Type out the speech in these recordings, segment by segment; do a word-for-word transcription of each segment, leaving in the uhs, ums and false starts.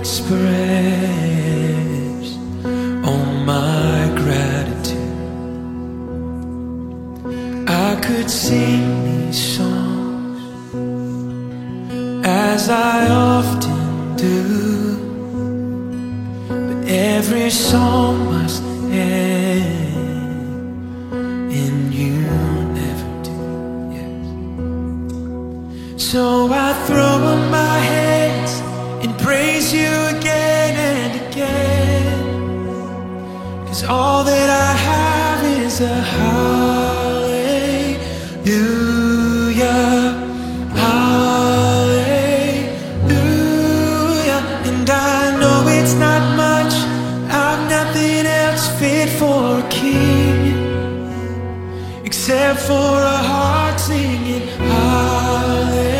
express all my gratitude. I could sing these songs as I often do, but every song must end, and you never do. Yes. So I throw up my hands and praise you again and again, 'cause all that I have is a hallelujah, hallelujah. And I know it's not much, I've nothing else fit for a king except for a heart singing hallelujah.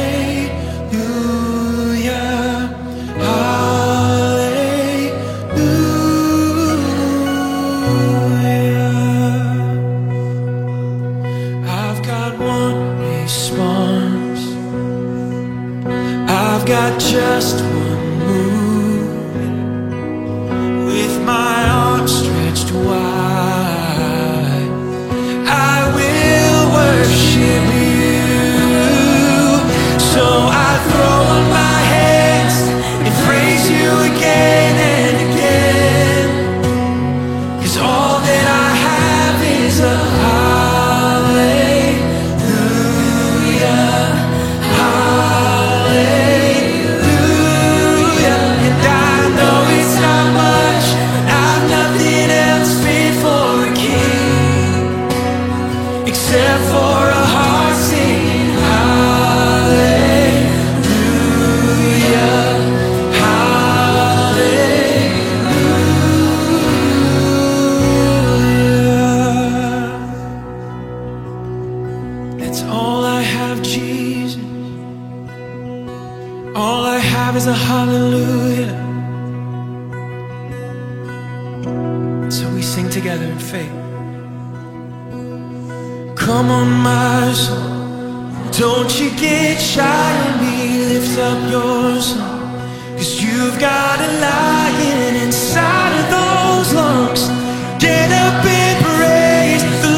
I've got just one move, with my arms stretched wide, I will worship you. So I throw up my hands and praise you again and again, 'cause all that I have is a except for a heart singing hallelujah, hallelujah. That's all I have, Jesus. All I have is a hallelujah. So we sing together in faith. Come on, my soul, don't you get shy on me, lift up your song, 'cause you've got a lion inside of those lungs. Get up and praise the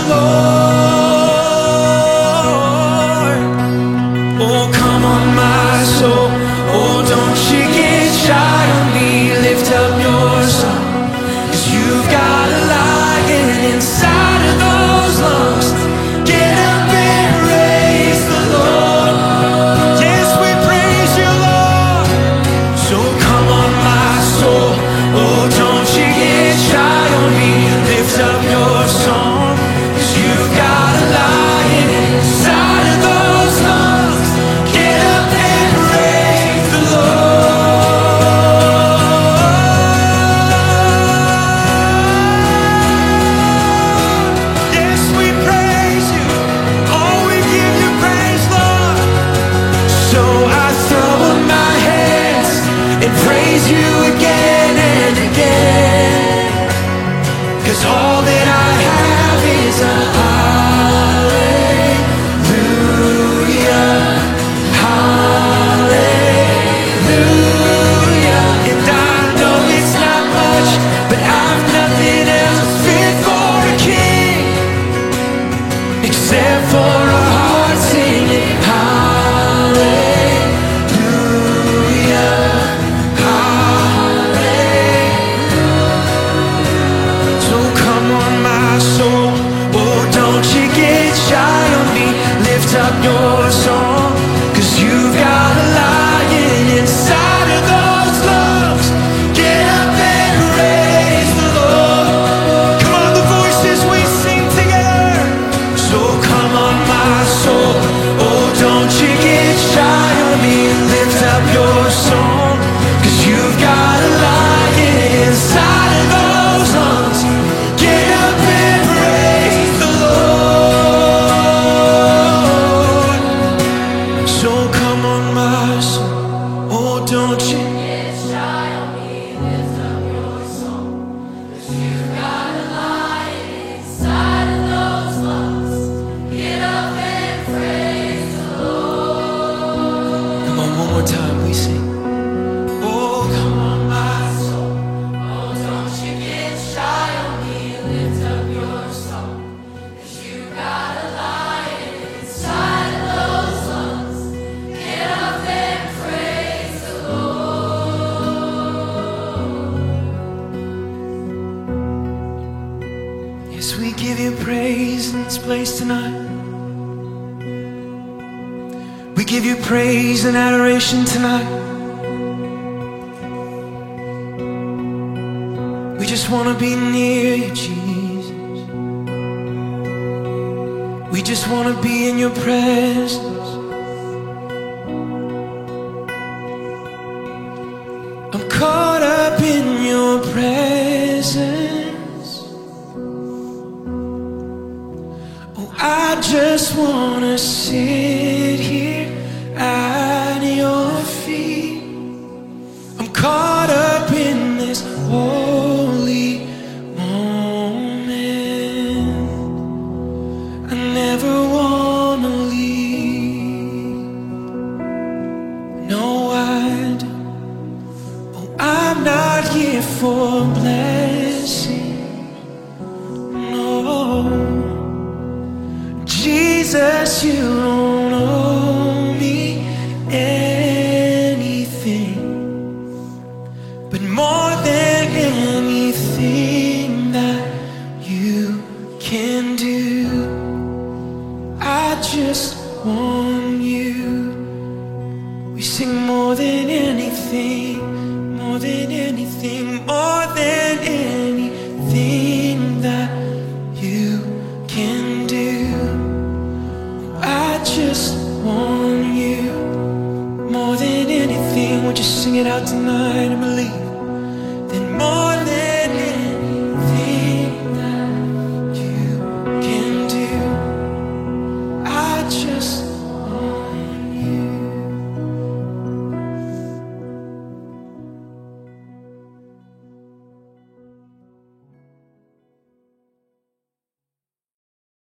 Lord. Oh, come on, my soul, oh, don't you get shy on me, lift up your song, 'cause you've got a lion inside of those lungs. Get up and praise the Lord. Yes, we praise you, Lord. So come on, my soul, oh, don't you get shy on me, lift up your song, 'cause you've got a lion inside of those lungs. Get up and praise the Lord. Yes, we praise you. Oh, we give you praise, Lord. So I throw up my hands and praise you again and again, 'cause all that I have is a hallelujah, hallelujah. And I know it's not much, but I've nothing else fit for a king except for a heart singing hallelujah, hallelujah. So come on, my soul, oh, don't you get shy on me, lift up your song, 'cause you've got a lion inside of those lungs. Get up and praise the Lord. Come on, the voices, we sing together. So come on, my soul, oh, don't you get shy on me, lift up your song, 'cause you've got a lion inside of those lungs. Get up and praise the Lord. So come on, my soul, oh, don't you Get shy on me, lift up your song, 'cause you've got a lion inside of those lungs. Get up and praise the Lord. Come on, one more time, we sing. Oh, come on, my praise tonight. We give you praise and adoration tonight. We just want to be near you, Jesus. We just want to be in your presence. I'm caught up in your presence. Oh, I just want to sit here at your feet. I'm caught up in this holy moment. I never want to leave. No, I don't. Oh, I'm not here for blessing. No, Jesus, you don't owe me anything, but more than anything that you can do, I just want you. We sing more than anything, more than anything, more than anything that you can do. I just want you more than anything. Would you sing it out tonight and believe?